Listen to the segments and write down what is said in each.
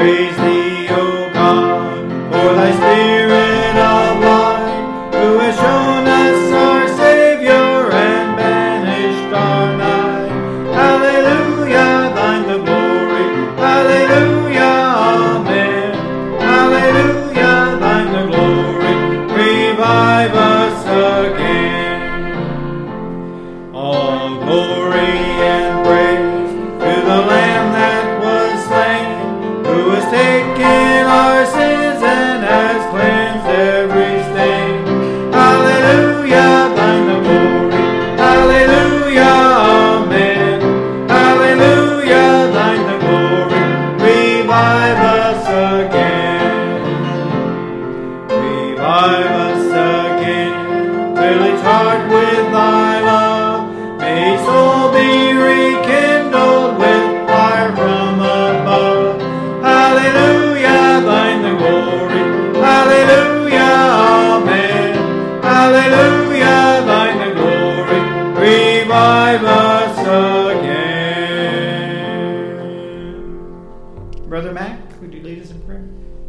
Praise thee, O God, for thy Spirit of light, who has shown us our Savior and banished our night. Hallelujah, thine the glory. Hallelujah, amen. Hallelujah, thine the glory. Revive us again. All glory and praise to the Lamb that was slain, who has taken our sins and has cleansed every stain. Hallelujah, thine the glory. Hallelujah, amen. Hallelujah, thine the glory. Revive us again. Revive us again. Fill each heart with thy love. May each soul be rekindled with fire from above. Hallelujah, thine the glory. Hallelujah, amen. Hallelujah, thine the glory. Revive us again. Brother Mac, would you lead us in prayer?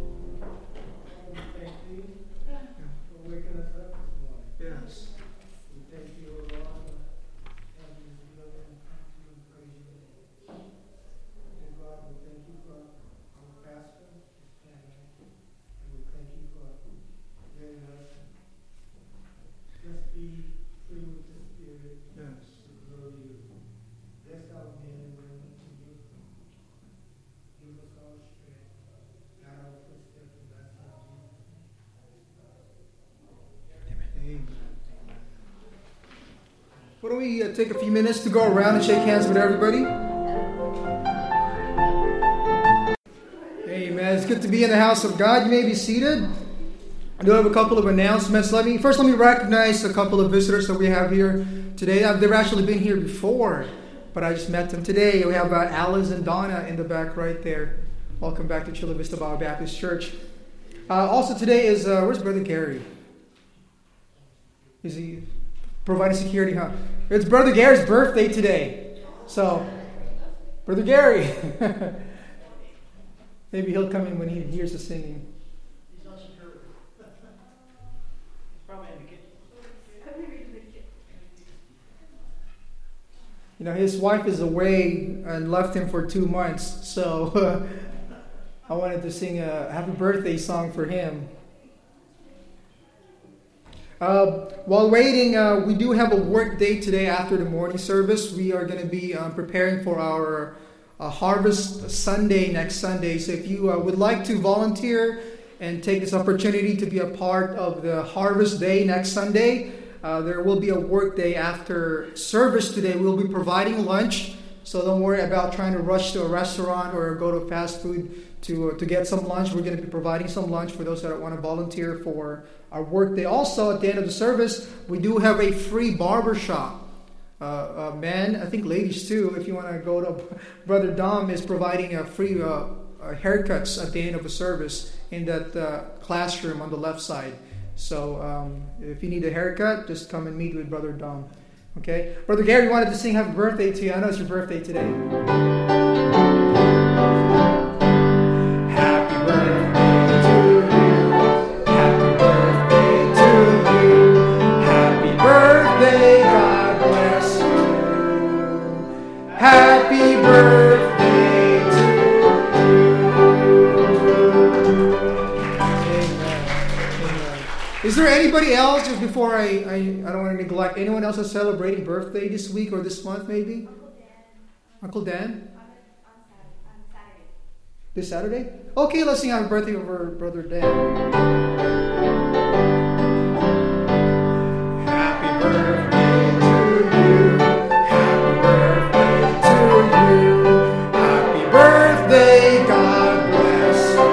Thank you for waking us up this morning. Yes. We thank you, O Lord, and we love and thank you and praise you. And God, we thank you for our pastor, his family, and we thank you for letting us just be free with the Spirit Yes. to grow you. Bless our men and women to you. Give us all strength, guide our footsteps, and bless our Jesus. Amen. Why don't we take a few minutes to go around and shake hands with everybody? Amen. It's good to be in the house of God. You may be seated. I do have a couple of announcements. Let me recognize a couple of visitors that we have here today. They've actually been here before, but I just met them today. We have Alice and Donna in the back right there. Welcome back to Chula Vista Bible Baptist Church. Also today is, where's Brother Gary? Is he providing security, huh? It's Brother Gary's birthday today. So, Brother Gary. Maybe he'll come in when he hears the singing. He's not secure. He's probably in the kitchen. You know, his wife is away and left him for 2 months. So, I wanted to sing a happy birthday song for him. While waiting, we do have a work day today after the morning service. We are going to be preparing for our Harvest Sunday next Sunday. So if you would like to volunteer and take this opportunity to be a part of the Harvest Day next Sunday, there will be a work day after service today. We'll be providing lunch. So don't worry about trying to rush to a restaurant or go to fast food to get some lunch. We're going to be providing some lunch for those that want to volunteer for our work day. Also, at the end of the service, we do have a free barber shop. Men, I think ladies too, if you want to go to Brother Dom is providing a free haircuts at the end of the service in that classroom on the left side. So if you need a haircut, just come and meet with Brother Dom. Okay? Brother Gary wanted to sing happy birthday to you. I know it's your birthday today. Happy birthday to you. Happy birthday to you. Happy birthday, God bless you. Happy birthday to you. Amen. Is there anybody else, just before I don't want to neglect, anyone else that's celebrating birthday this week or this month maybe? Uncle Dan? On Saturday. This Saturday? Okay, let's sing happy birthday over Brother Dan. Happy birthday to you. Happy birthday to you. Happy birthday, God bless you.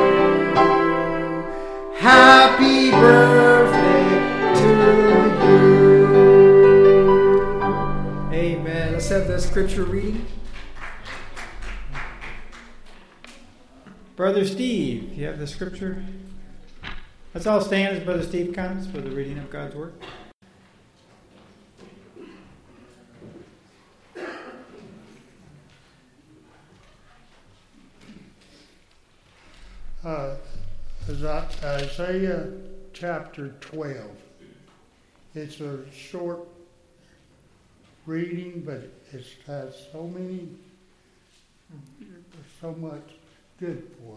Happy birthday to you. Amen. Let's have the scripture reading. Brother Steve, you have the scripture? Let's all stand as Brother Steve comes for the reading of God's Word. Isaiah chapter 12. It's a short reading, but it has so much good for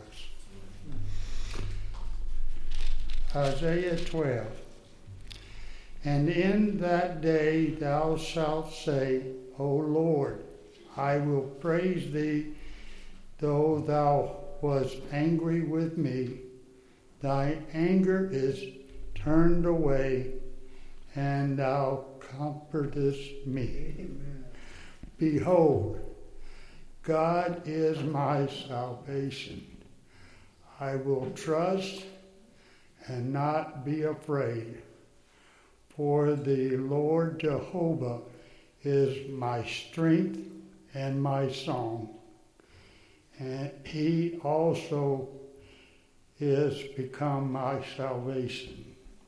us. Isaiah 12. And in that day thou shalt say, O Lord, I will praise thee, though thou wast angry with me. Thy anger is turned away, and thou comfortest me. Amen. Behold, God is my salvation. I will trust and not be afraid. For the Lord Jehovah is my strength and my song, and he also is become my salvation.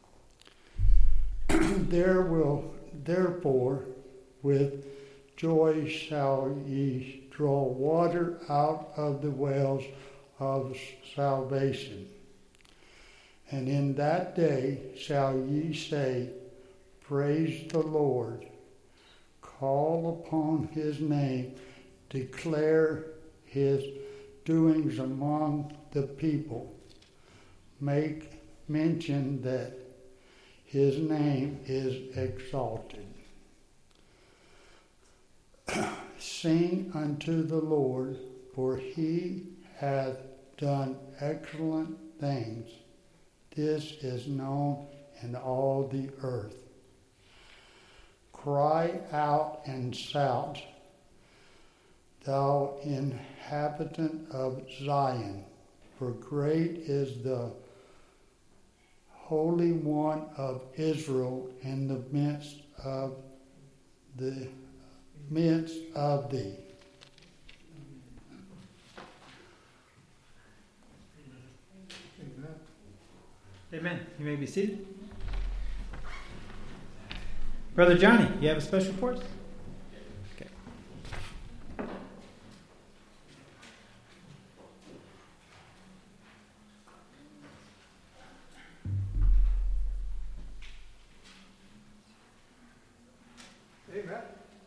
Therefore, with joy shall ye draw water out of the wells of salvation. And in that day shall ye say, Praise the Lord. Call upon his name. Declare his doings among the people. Make mention that his name is exalted. Sing unto the Lord, for he hath done excellent things. This is known in all the earth. Cry out and shout, thou inhabitant of Zion, for great is the Holy One of Israel in the midst of thee. Amen. You may be seated. Brother Johnny, you have a special for us? Okay. Amen.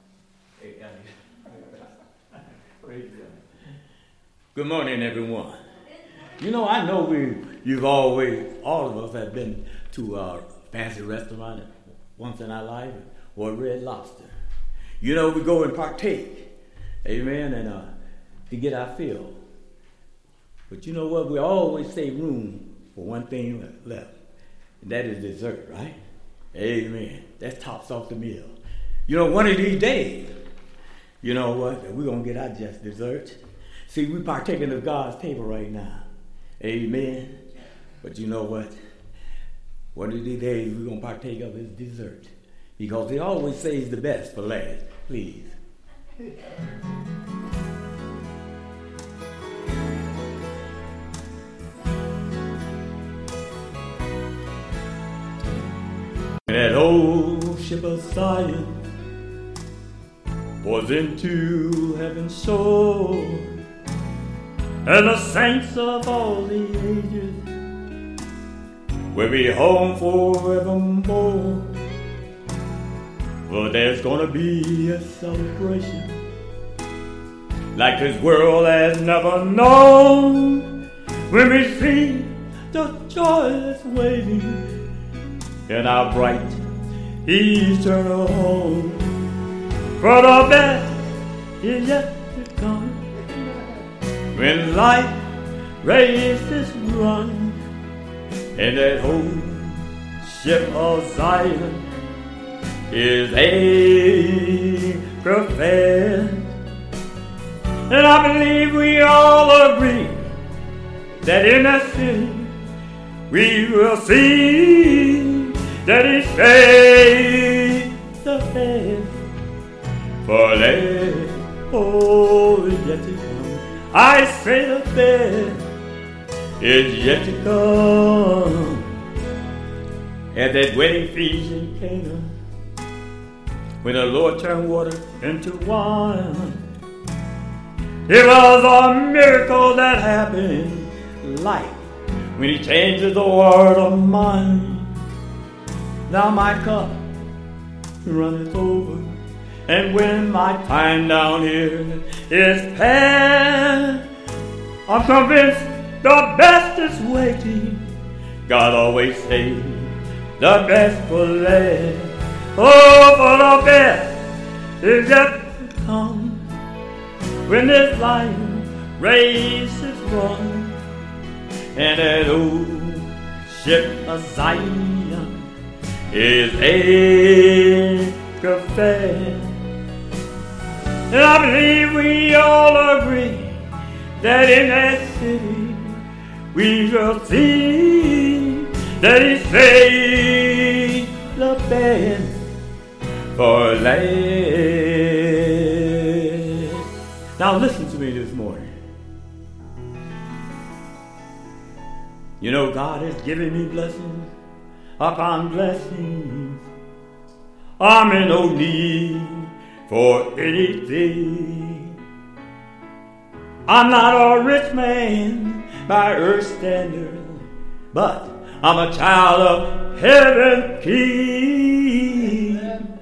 Good morning, everyone. You know, I know all of us have been to a fancy restaurant once in our life, or Red Lobster. You know, we go and partake, amen, and to get our fill. But you know what? We always say room for one thing left, and that is dessert, right? Amen. That tops off the meal. You know, one of these days, you know what? We're going to get our just desserts. See, we're partaking of God's table right now. Amen. But you know what? One of these days, we're going to partake of his dessert. Because he always saves the best for last. Please. That old ship of Zion was into heaven's shore, and the saints of all the ages will be home forevermore. Well, there's gonna be a celebration like this world has never known, when we see the joy that's waiting in our bright eternal home. For the best is yet to come, when life races run, and that whole ship of Zion is a profess. And I believe we all agree that in that city we will see that he face the face. For there, oh, is yet to come. I say the best is yet to come. At that wedding feast in Cana, when the Lord turned water into wine, it was a miracle that happened life when he changes the world of mine. Now my cup runneth over, and when my time down here is past, I'm convinced the best is waiting. God always saves the best for last. Oh, for the best is yet to come when this life race is run, and that old ship of Zion is anchor fast. And I believe we all agree that in that city we shall see that he saved the best for last. Now listen to me this morning. You know, God has given me blessings upon blessings. I'm in no need for anything. I'm not a rich man by earth standard, but I'm a child of heaven king.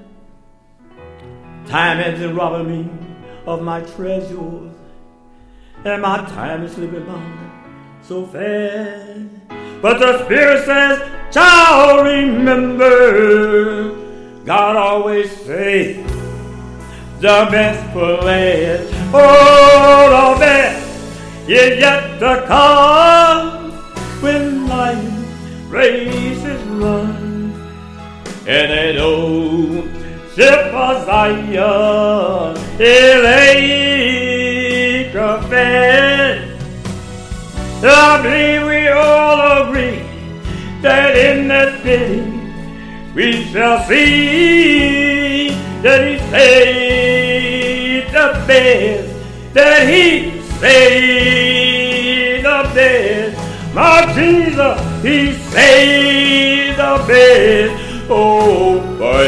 Time has been robbing me of my treasures, and my time is slipping by so fast. But the Spirit says, child, remember, God always says the best for last. Oh, the best is yet to come when life races run, and that old ship of Zion is anchor fast. I believe we all agree that in that city we shall see that he saved the best, that he saved the best. My Jesus, he saved the best. Oh, for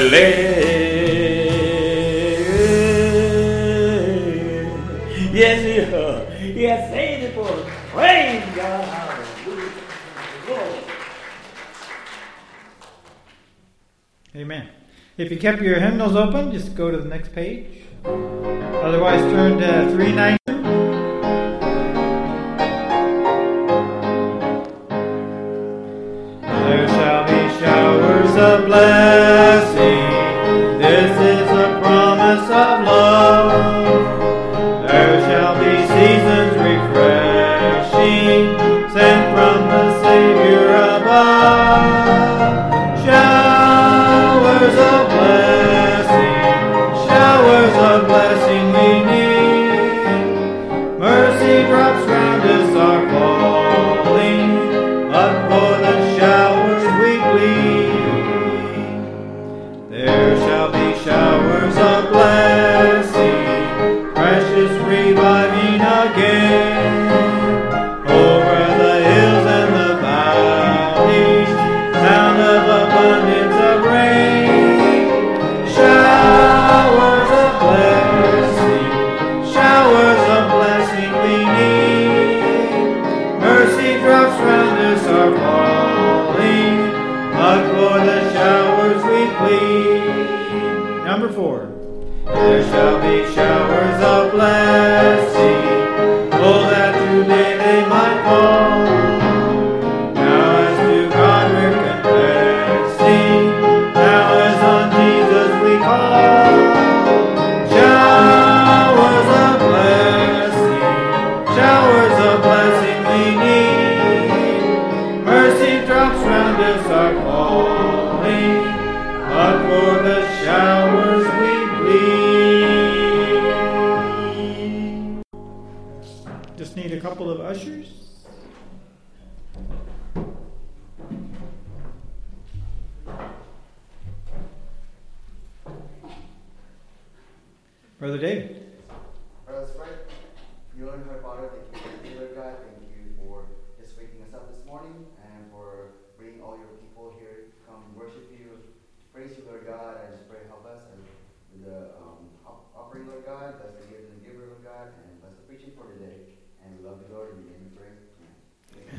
yes, he has saved it for us. Praise God. Hallelujah. Glory. Amen. If you kept your hymnals open, just go to the next page. Otherwise, turn to 390. There shall be showers of blessing. This is a promise of love. There shall be seasons refreshing, sent from the Savior above. Showers of blessing we need. Mercy drops round us are falling, but for the showers we plead. There shall be showers of blessing, precious reviving again, over the hills and the valleys, sound of abundance of rain. Showers of blessing we need. Mercy drops round us are falling, but for the showers we plead. Number 4. There shall be showers of blessing, oh, that today they might fall. Now as to God we're confessing, now as on Jesus we call. Showers of blessing we need. Mercy drops round us are falling, but for the showers we plead. Just need a couple of ushers. Brother David. Brother Frank, you and her Father, thank you, Lord God. Thank you for just waking us up this morning and for bringing all your people here to come worship you, praise you, Lord God. I just pray help us and with the offering, Lord God. Bless the giver and giver, Lord God, and bless the preaching for today. And we love you, Lord, and we name you pray. Amen.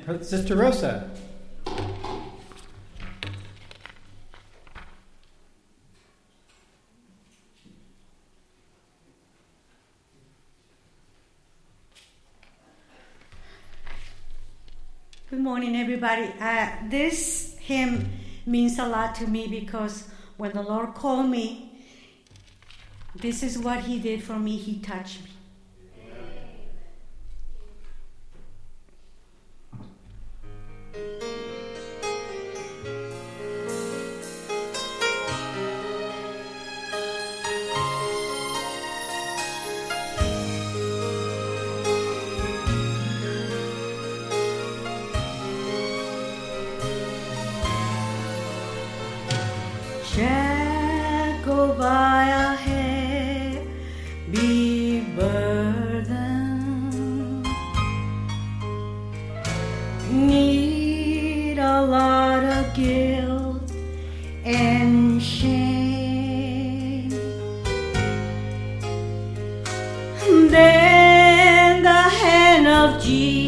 Sister Rosa. Good morning, everybody. This hymn means a lot to me because when the Lord called me, this is what He did for me. He touched me. Jacobia heavy burden, need a lot of guilt and shame. Then the hand of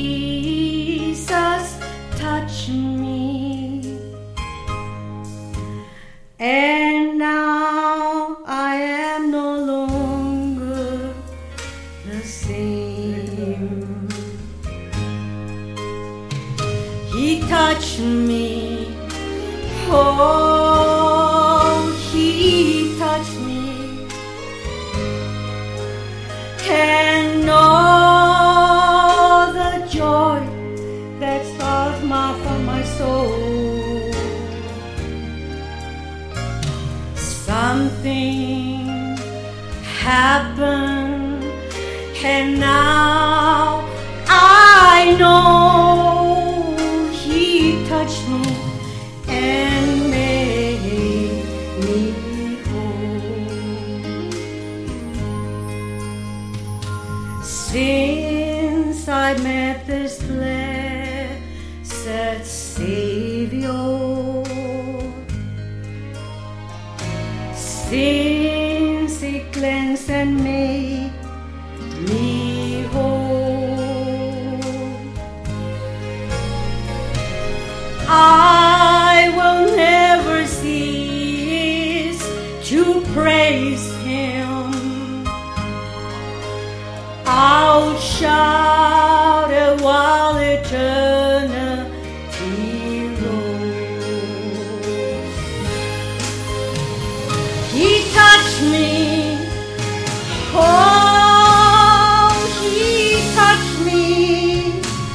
Jesus touched me, and now I am no longer the same. He touched me, oh, He touched me, and all the joy that starts from my soul. Something happened, and now I know He touched me and made me whole. Since I met this blessed Savior, since He cleansed and made me whole, I will never cease to praise Him. I'll shout it while eternity rolls. He touched me, oh, He touched me,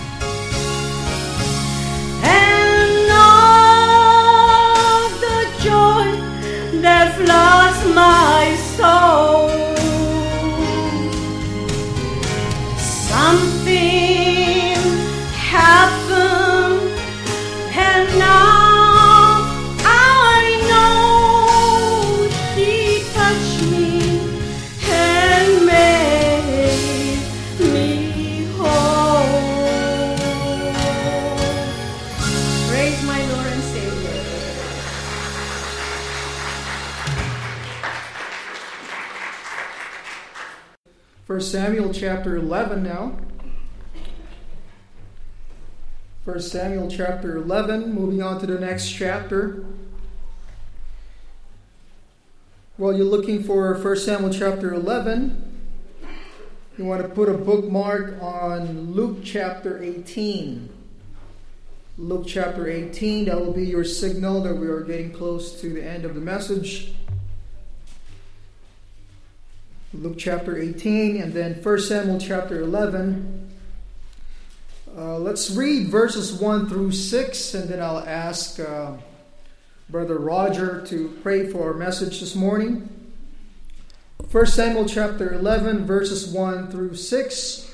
and all the joy that floods my soul. Something happened, and now I know He touched me and made me whole. Praise my Lord and Savior. 1 Samuel chapter 11 now. 1 Samuel chapter 11, moving on to the next chapter. While you're looking for 1 Samuel chapter 11, you want to put a bookmark on Luke chapter 18. Luke chapter 18, that will be your signal that we are getting close to the end of the message. Luke chapter 18 and then 1 Samuel chapter 11. Let's read verses 1 through 6, and then I'll ask Brother Roger to pray for our message this morning. 1 Samuel chapter 11, verses 1 through 6.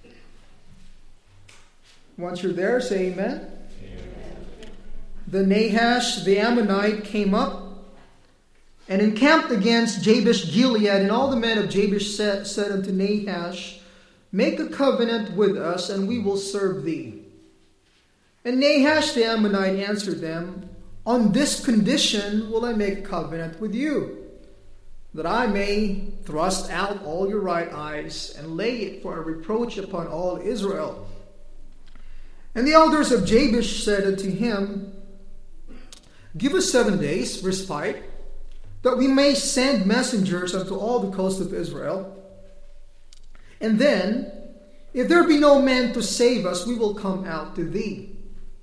Once you're there, say amen. Then Nahash the Ammonite came up and encamped against Jabesh Gilead, and all the men of Jabesh said unto Nahash, Make a covenant with us, and we will serve thee. And Nahash the Ammonite answered them, On this condition will I make a covenant with you, that I may thrust out all your right eyes, and lay it for a reproach upon all Israel. And the elders of Jabesh said unto him, Give us 7 days respite, that we may send messengers unto all the coast of Israel. And then, if there be no man to save us, we will come out to thee.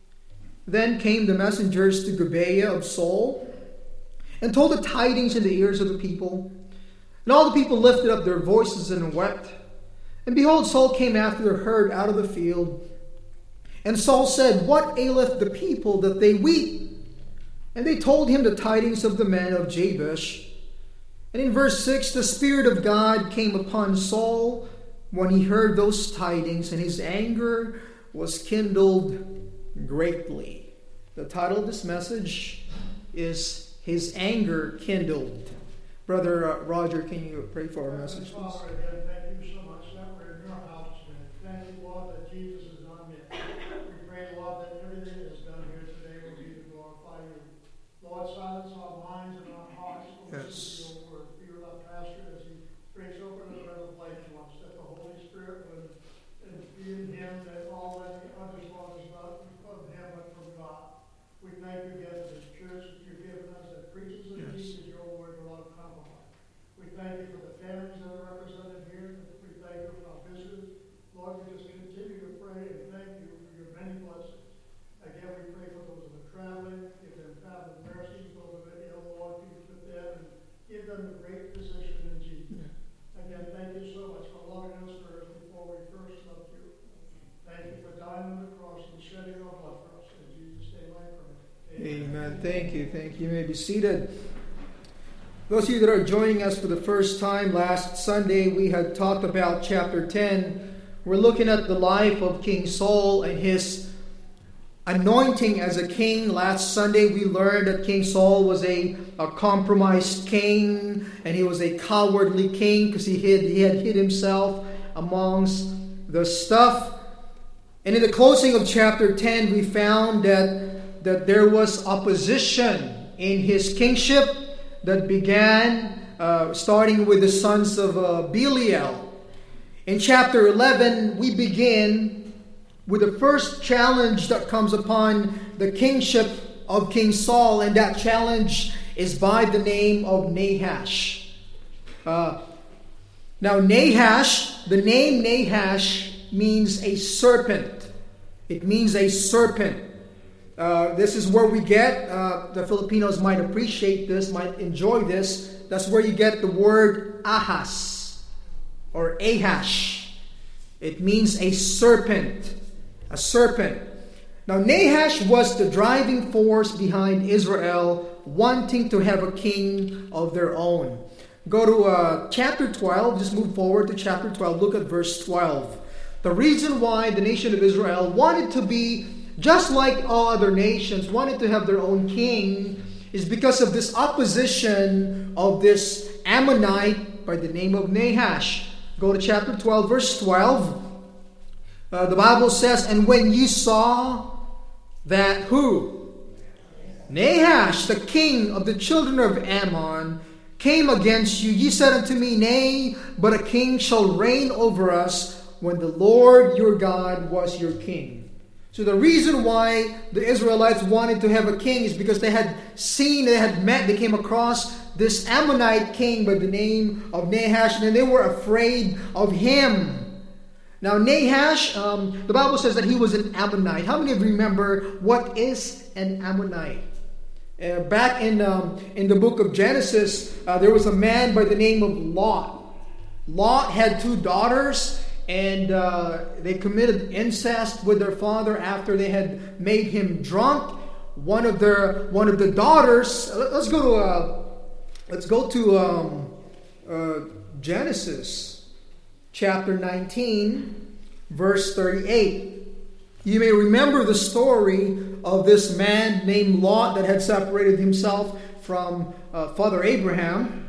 Then came the messengers to Gibeah of Saul, and told the tidings in the ears of the people. And all the people lifted up their voices and wept. And behold, Saul came after the herd out of the field. And Saul said, What aileth the people that they weep? And they told him the tidings of the men of Jabesh. And in verse 6, the Spirit of God came upon Saul when he heard those tidings, and his anger was kindled greatly. The title of this message is His Anger Kindled. Brother Roger, can you pray for our message, please? Father, again, thank you so much that we're in your house today. Thank you, Lord, that Jesus is not yet. We pray, Lord, that everything that is done here today will be to glorify you. Lord, silence our minds and our hearts. Yes. Your word. Be with our pastor as he breaks open the revelation to us, that the Holy Spirit would be in him, that all that the others want is not of him but from God. We thank you again for this church that you've given us that preaches and teaches your word without compromise. We thank you for the families that are represented here. We thank you for our visitors. Lord, we just continue to pray and thank you for your many blessings. Again, we pray for those that are traveling. Give them traveling mercies. Those that are ill, Lord, be with them and give them a great position in Jesus. Again, thank you so much for loving us first before we first loved you. Thank you for dying on the cross and shedding your blood for us. In Jesus' name I pray. Amen. Thank you. Thank you. You may be seated. Those of you that are joining us for the first time, last Sunday we had talked about chapter 10. We're looking at the life of King Saul and his anointing as a king. Last Sunday we learned that King Saul was a compromised king, and he was a cowardly king because he had hid himself amongst the stuff. And in the closing of chapter 10 we found that there was opposition in his kingship that began starting with the sons of Belial. In chapter 11, we begin with the first challenge that comes upon the kingship of King Saul, and that challenge is by the name of Nahash. Now, Nahash, the name Nahash means a serpent. It means a serpent. This is where we get, the Filipinos might appreciate this, might enjoy this. That's where you get the word Ahas or Ahash. It means a serpent. A serpent. Now, Nahash was the driving force behind Israel wanting to have a king of their own. Go to chapter 12, just move forward to chapter 12. Look at verse 12. The reason why the nation of Israel wanted to be just like all other nations, wanted to have their own king, is because of this opposition of this Ammonite by the name of Nahash. Go to chapter 12, verse 12. The Bible says, And when you saw that who? Nahash, the king of the children of Ammon, came against you, ye said unto me, Nay, but a king shall reign over us, when the Lord your God was your king. So the reason why the Israelites wanted to have a king is because they had met, they came across this Ammonite king by the name of Nahash, and they were afraid of him. Now Nahash, the Bible says that he was an Ammonite. How many of you remember what is an Ammonite? Back in the book of Genesis, there was a man by the name of Lot. Lot had 2 daughters, and they committed incest with their father after they had made him drunk. One of the daughters. Let's go to Genesis chapter 19, verse 38. You may remember the story of this man named Lot that had separated himself from Father Abraham.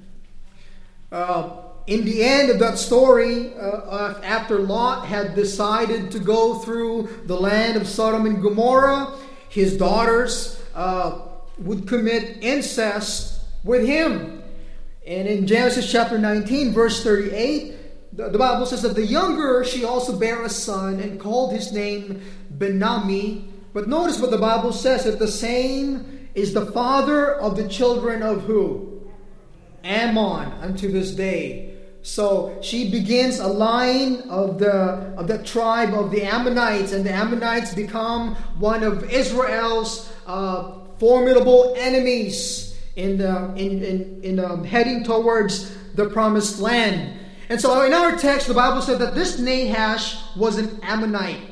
In the end of that story, after Lot had decided to go through the land of Sodom and Gomorrah, his daughters would commit incest with him. And in Genesis chapter 19, verse 38, the Bible says that the younger, she also bare a son and called his name Benami. But notice what the Bible says, that the same is the father of the children of who? Ammon unto this day. So she begins a line of the tribe of the Ammonites, and the Ammonites become one of Israel's formidable enemies in heading towards the promised land. And so in our text, the Bible said that this Nahash was an Ammonite.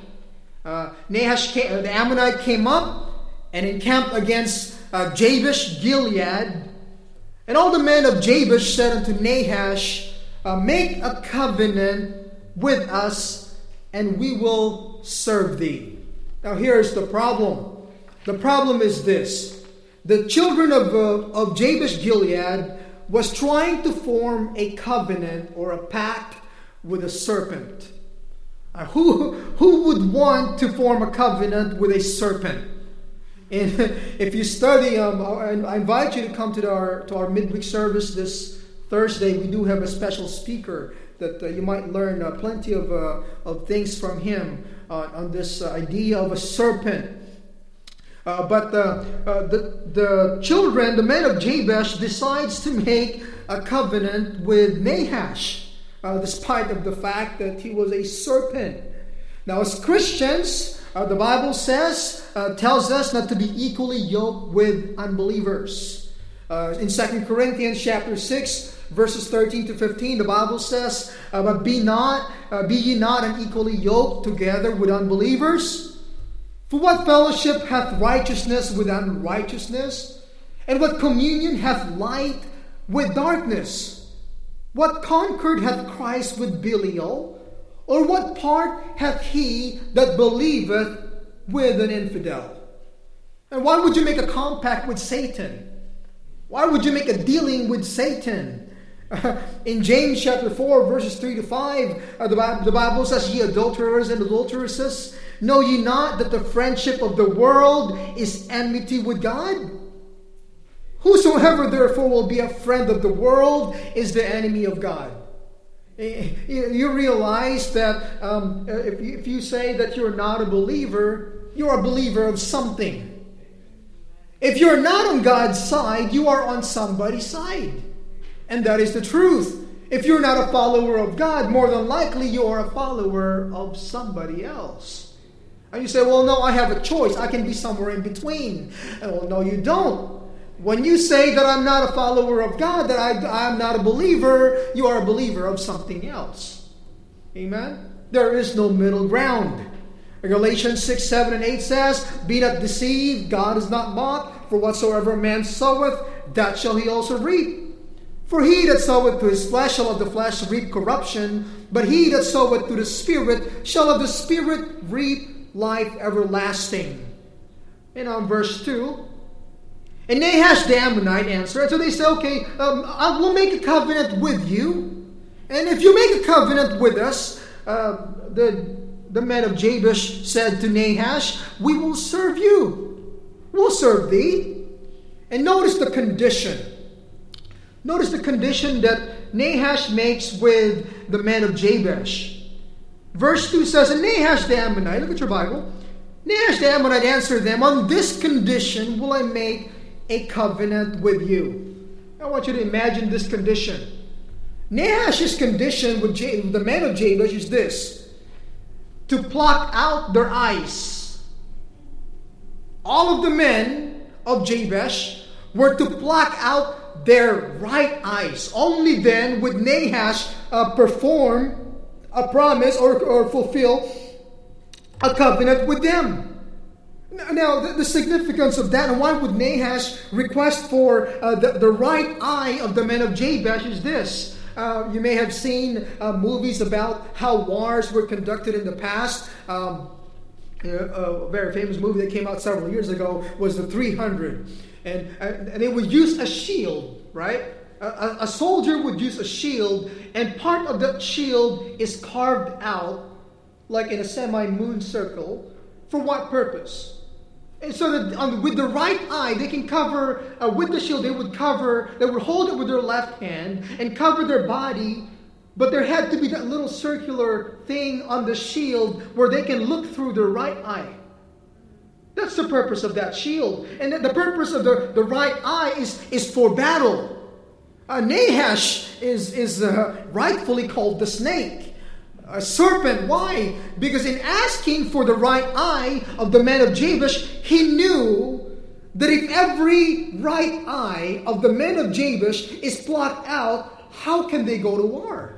The Ammonite came up and encamped against Jabesh Gilead. And all the men of Jabesh said unto Nahash, make a covenant with us, and we will serve thee. Now here's the problem. The problem is this. The children of Jabesh Gilead was trying to form a covenant or a pact with a serpent. Who would want to form a covenant with a serpent? And if you study, I invite you to come to our midweek service this Thursday. We do have a special speaker that you might learn plenty of things from him on this idea of a serpent. But the children, the men of Jabesh, decides to make a covenant with Nahash, despite of the fact that he was a serpent. Now, as Christians, the Bible tells us not to be equally yoked with unbelievers. In 2 Corinthians chapter 6, verses 13 to 15, the Bible says, but be ye not unequally yoked together with unbelievers. For what fellowship hath righteousness with unrighteousness? And what communion hath light with darkness? What concord hath Christ with Belial? Or what part hath he that believeth with an infidel? And why would you make a compact with Satan? Why would you make a dealing with Satan? In James chapter 4, verses 3 to 5, the Bible says, ye adulterers and adulteresses, know ye not that the friendship of the world is enmity with God? Whosoever therefore will be a friend of the world is the enemy of God. You realize that if you say that you're not a believer, you're a believer of something. If you're not on God's side, you are on somebody's side. And that is the truth. If you're not a follower of God, more than likely you are a follower of somebody else. And you say, well, no, I have a choice. I can be somewhere in between. Well, no, you don't. When you say that I'm not a follower of God, that I'm not a believer, you are a believer of something else. Amen? There is no middle ground. Galatians 6, 7, and 8 says, be not deceived, God is not mocked, for whatsoever a man soweth, that shall he also reap. For he that soweth to his flesh shall of the flesh reap corruption, but he that soweth to the Spirit shall of the Spirit reap life everlasting. And on verse 2, and Nahash the Ammonite answered. So they say, okay, I will make a covenant with you. And if you make a covenant with us, the men of Jabesh said to Nahash, we will serve you. We'll serve thee. And notice the condition. Notice the condition that Nahash makes with the men of Jabesh. Verse 2 says, and Nahash the Ammonite, look at your Bible. Nahash the Ammonite answered them, on this condition will I make a covenant with you. I want you to imagine this condition. Nahash's condition with the men of Jabesh is this: to pluck out their eyes. All of the men of Jabesh were to pluck out their right eyes. Only then would Nahash perform a promise or fulfill a covenant with them. Now, the significance of that, and why would Nahash request for the right eye of the men of Jabesh is this. You may have seen movies about how wars were conducted in the past. A very famous movie that came out several years ago was The 300. And they would use a shield, right? A soldier would use a shield, and part of that shield is carved out, like in a semi-moon circle. For what purpose? And so that with the right eye, they can cover, with the shield, they would hold it with their left hand and cover their body. But there had to be that little circular thing on the shield where they can look through their right eye. That's the purpose of that shield. And the purpose of the right eye is for battle. Nahash is rightfully called the snake. A serpent. Why? Because in asking for the right eye of the men of Jabesh, he knew that if every right eye of the men of Jabesh is plucked out, how can they go to war?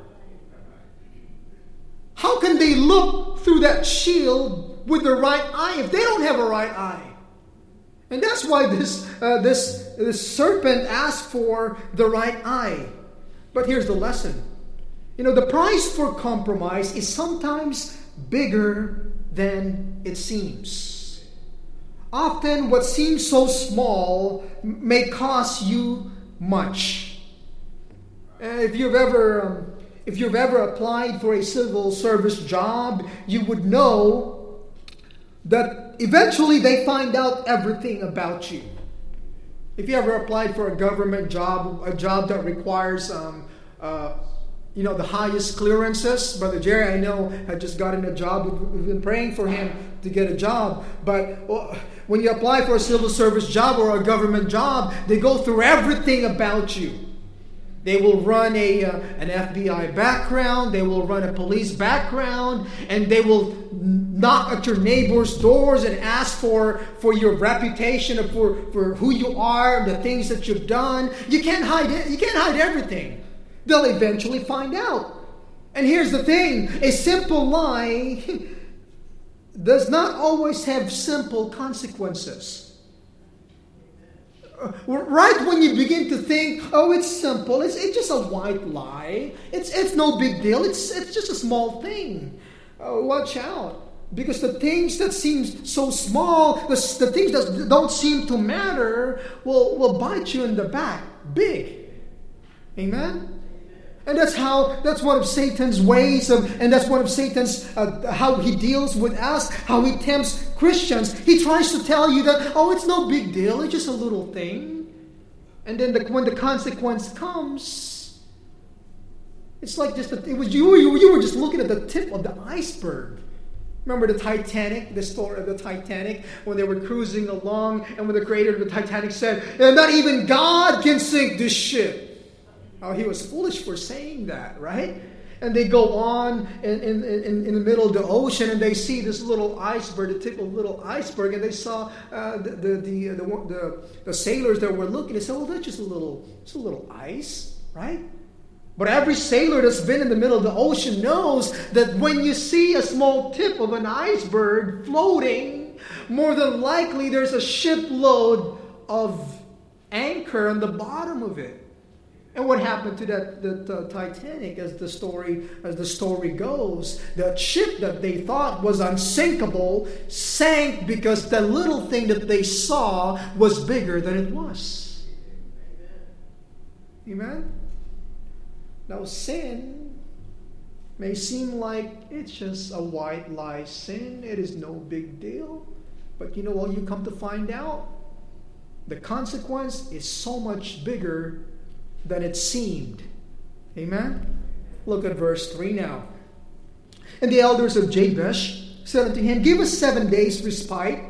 How can they look through that shield with the right eye if they don't have a right eye? And that's why this serpent asked for the right eye. But here's the lesson. The price for compromise is sometimes bigger than it seems. Often what seems so small may cost you much. If you've ever applied for a civil service job, you would know that eventually they find out everything about you. If you ever applied for a government job, a job that requires the highest clearances. Brother Jerry, I know, had just gotten a job. We've been praying for him to get a job. But when you apply for a civil service job or a government job, they go through everything about you. They will run an FBI background. They will run a police background. And they will knock at your neighbor's doors and ask for your reputation, for who you are, the things that you've done. You can't hide it. You can't hide everything. They'll eventually find out. And here's the thing. A simple lie does not always have simple consequences. Right when you begin to think, oh, it's simple. It's just a white lie. It's no big deal. It's just a small thing. Watch out. Because the things that seem so small, the things that don't seem to matter will bite you in the back. Big. Amen? And that's one of Satan's ways, and that's one of Satan's, how he deals with us, how he tempts Christians. He tries to tell you that, oh, it's no big deal, it's just a little thing. And then when the consequence comes, it's like you were just looking at the tip of the iceberg. Remember the Titanic, the story of the Titanic, when they were cruising along, and when the creator of the Titanic said, not even God can sink this ship. Oh, he was foolish for saying that, right? And they go on in the middle of the ocean, and they see this little iceberg, the tip of a little iceberg, and they saw the sailors that were looking. They said, "Well, that's just a little ice, right?" But every sailor that's been in the middle of the ocean knows that when you see a small tip of an iceberg floating, more than likely there's a shipload of anchor on the bottom of it. And what happened to the Titanic, as the story goes, that ship that they thought was unsinkable sank because the little thing that they saw was bigger than it was. Amen? Now, sin may seem like it's just a white lie sin. It is no big deal. But you know what? You come to find out, the consequence is so much bigger than it seemed. Amen? Look at verse 3 now. And the elders of Jabesh said unto him, "Give us 7 days respite."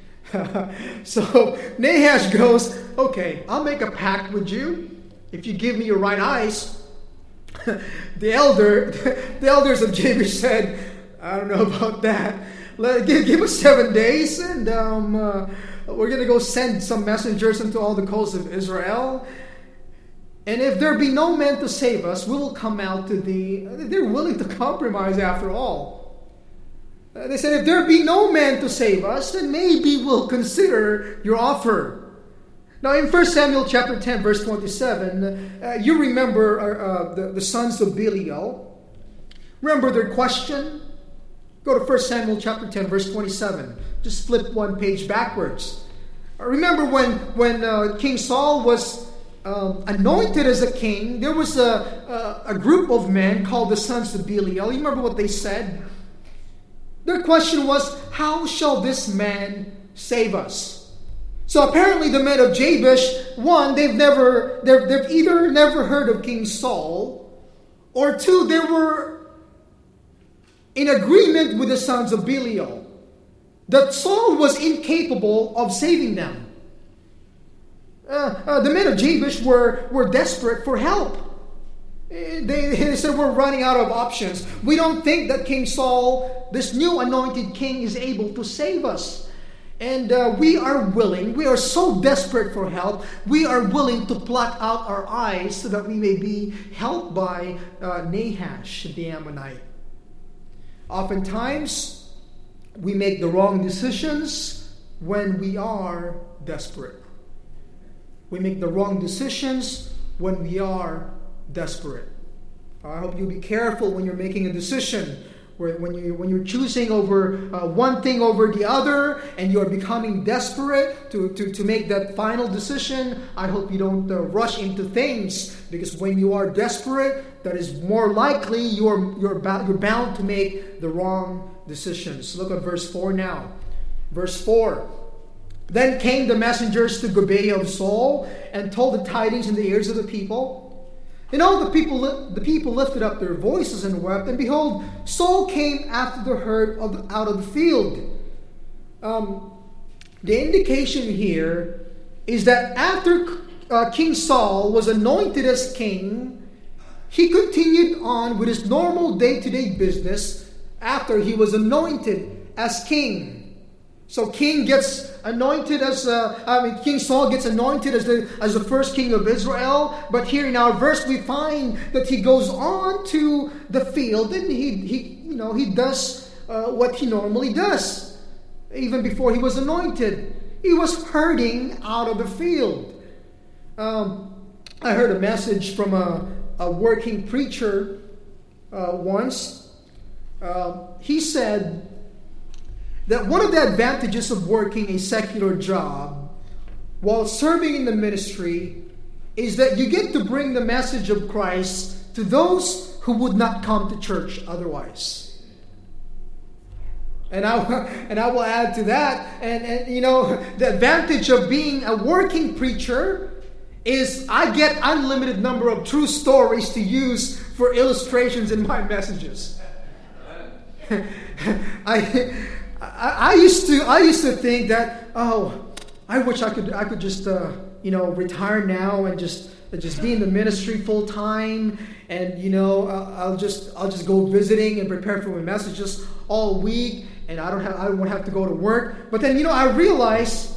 So Nahash goes, "Okay, I'll make a pact with you if you give me your right eyes." The elders of Jabesh said, "I don't know about that. Give us 7 days, and we're going to go send some messengers into all the coasts of Israel. And if there be no man to save us, we will come out to thee." They're willing to compromise after all. They said, if there be no man to save us, then maybe we'll consider your offer. Now in 1 Samuel chapter 10, verse 27, you remember the sons of Belial. Remember their question? Go to 1 Samuel chapter 10, verse 27. Just flip one page backwards. Remember when King Saul was anointed as a king, there was a group of men called the sons of Belial. You remember what they said? Their question was, how shall this man save us? So apparently the men of Jabesh, one, they've either never heard of King Saul, or two, they were in agreement with the sons of Belial. that Saul was incapable of saving them. The men of Jabesh were desperate for help. They said, we're running out of options. We don't think that King Saul, this new anointed king, is able to save us. And we are so desperate for help, we are willing to pluck out our eyes so that we may be helped by Nahash the Ammonite. Oftentimes, we make the wrong decisions when we are desperate. We make the wrong decisions when we are desperate. I hope you'll be careful when you're making a decision. When you're choosing over one thing over the other, and you're becoming desperate to make that final decision, I hope you don't rush into things, because when you are desperate, that is more likely you're bound to make the wrong decisions. Look at verse 4 now. Verse 4. Then came the messengers to Gibeah of Saul and told the tidings in the ears of the people. And all the people lifted up their voices and wept. And behold, Saul came after the herd out of the field. The indication here is that after King Saul was anointed as king, he continued on with his normal day-to-day business after he was anointed as king. So King gets anointed King Saul gets anointed as the first king of Israel. But here in our verse we find that he goes on to the field and he does what he normally does. Even before he was anointed, he was herding out of the field. I heard a message from a working preacher once. He said that one of the advantages of working a secular job while serving in the ministry is that you get to bring the message of Christ to those who would not come to church otherwise. And I will add to that, and the advantage of being a working preacher is I get unlimited number of true stories to use for illustrations in my messages. I used to think that, I wish I could just retire now and just be in the ministry full time, and I'll just go visiting and prepare for my messages all week, and I won't have to go to work. But then I realized,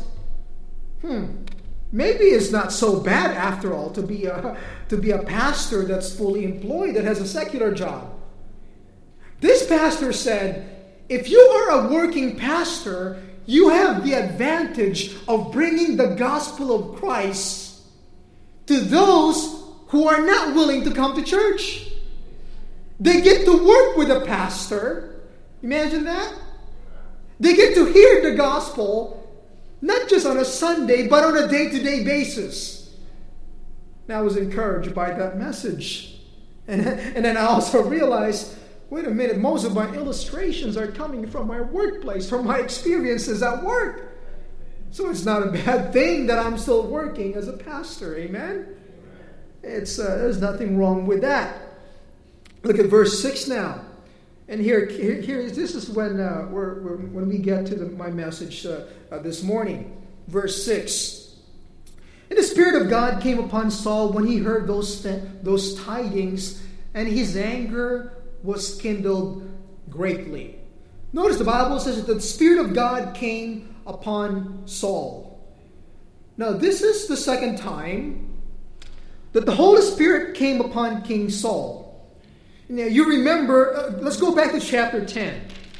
maybe it's not so bad after all to be a pastor that's fully employed, that has a secular job. This pastor said, if you are a working pastor, you have the advantage of bringing the gospel of Christ to those who are not willing to come to church. They get to work with a pastor. Imagine that. They get to hear the gospel, not just on a Sunday, but on a day-to-day basis. And I was encouraged by that message. And then I also realized, wait a minute, most of my illustrations are coming from my workplace, from my experiences at work. So it's not a bad thing that I'm still working as a pastor, amen? There's nothing wrong with that. Look at verse 6 now. And here this is when we get to my message this morning. Verse 6. And the Spirit of God came upon Saul when he heard those tidings, and his anger was kindled greatly. Notice the Bible says that the Spirit of God came upon Saul. Now, this is the second time that the Holy Spirit came upon King Saul. Now, you remember, let's go back to chapter 10.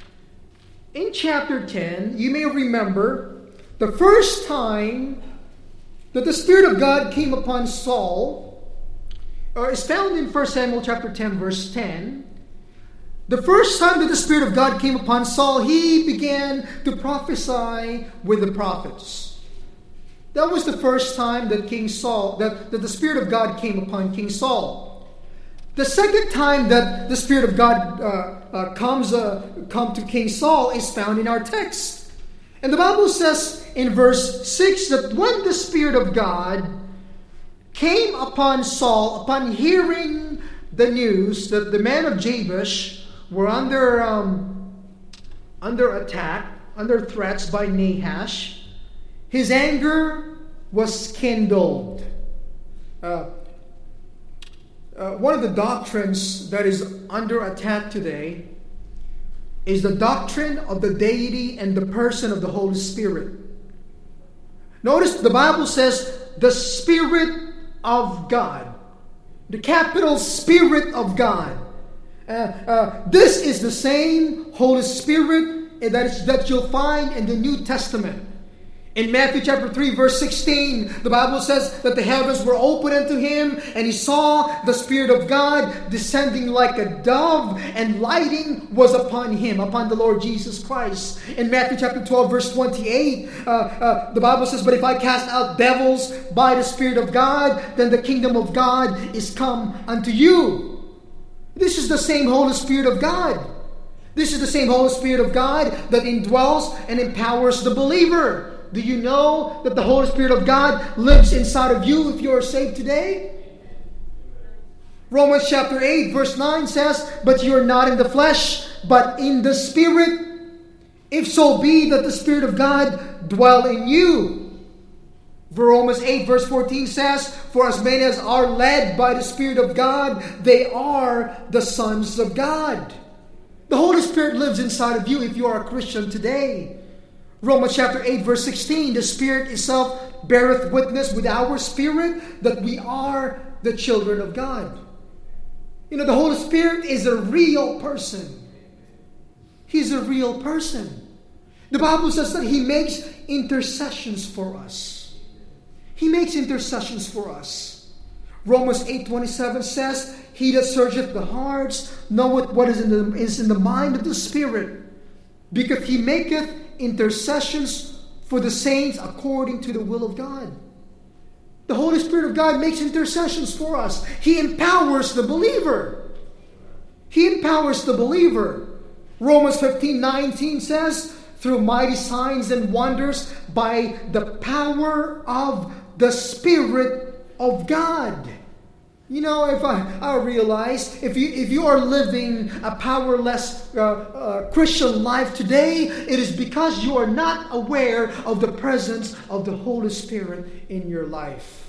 In chapter 10, you may remember the first time that the Spirit of God came upon Saul is found in 1 Samuel chapter 10, verse 10. The first time that the Spirit of God came upon Saul, he began to prophesy with the prophets. That was the first time that that the Spirit of God came upon King Saul. The second time that the Spirit of God come to King Saul is found in our text. And the Bible says in verse 6 that when the Spirit of God came upon Saul, upon hearing the news that the men of Jabesh were under attack, under threats by Nahash, his anger was kindled. One of the doctrines that is under attack today is the doctrine of the deity and the person of the Holy Spirit. Notice the Bible says the Spirit of God. The capital Spirit of God. This is the same Holy Spirit that you'll find in the New Testament. In Matthew chapter 3 verse 16, the Bible says that the heavens were open unto him, and he saw the Spirit of God descending like a dove, and lighting was upon him, upon the Lord Jesus Christ. In Matthew chapter 12 verse 28, the Bible says, but if I cast out devils by the Spirit of God, then the kingdom of God is come unto you. This is the same Holy Spirit of God. This is the same Holy Spirit of God that indwells and empowers the believer. Do you know that the Holy Spirit of God lives inside of you if you are saved today? Romans chapter 8 verse 9 says, but you are not in the flesh, but in the Spirit, if so be that the Spirit of God dwell in you. Romans 8 verse 14 says, for as many as are led by the Spirit of God, they are the sons of God. The Holy Spirit lives inside of you if you are a Christian today. Romans chapter 8 verse 16, the Spirit itself beareth witness with our spirit that we are the children of God. You know, the Holy Spirit is a real person. He's a real person. The Bible says that He makes intercessions for us. He makes intercessions for us. Romans 8:27 says, he that searcheth the hearts knoweth what is in the mind of the Spirit, because He maketh intercessions for the saints according to the will of God. The Holy Spirit of God makes intercessions for us. He empowers the believer. He empowers the believer. Romans 15:19 says, through mighty signs and wonders by the power of the Spirit of God. You know, if I realize, if you are living a powerless Christian life today, it is because you are not aware of the presence of the Holy Spirit in your life.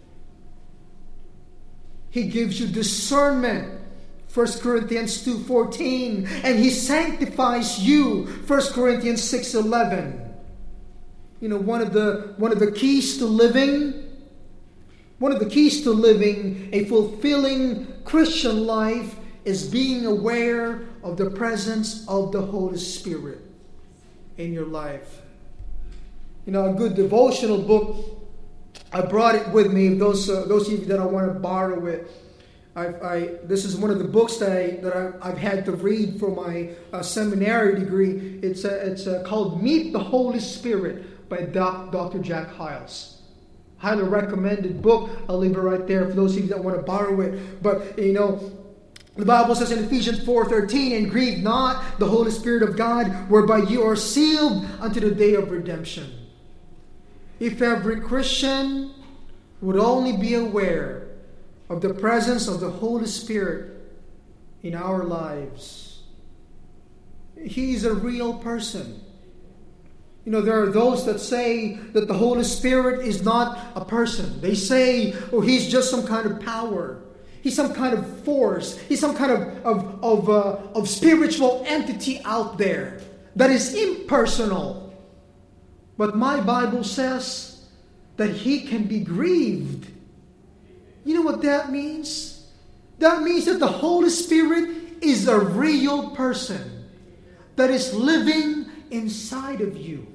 He gives you discernment, 1 Corinthians 2:14, and He sanctifies you, 1 Corinthians 6:11. You know, one of the keys to living. One of the keys to living a fulfilling Christian life is being aware of the presence of the Holy Spirit in your life. You know, a good devotional book, I brought it with me. Those of you that I want to borrow it, this is one of the books that I've had to read for my seminary degree. It's called Meet the Holy Spirit by Dr. Jack Hyles. Highly recommended book. I'll leave it right there for those of you that want to borrow it. But, you know, the Bible says in Ephesians 4:13, and grieve not the Holy Spirit of God, whereby you are sealed unto the day of redemption. If every Christian would only be aware of the presence of the Holy Spirit in our lives. He is a real person. You know, there are those that say that the Holy Spirit is not a person. They say, oh, He's just some kind of power. He's some kind of force. He's some kind of spiritual entity out there that is impersonal. But my Bible says that He can be grieved. You know what that means? That means that the Holy Spirit is a real person that is living inside of you.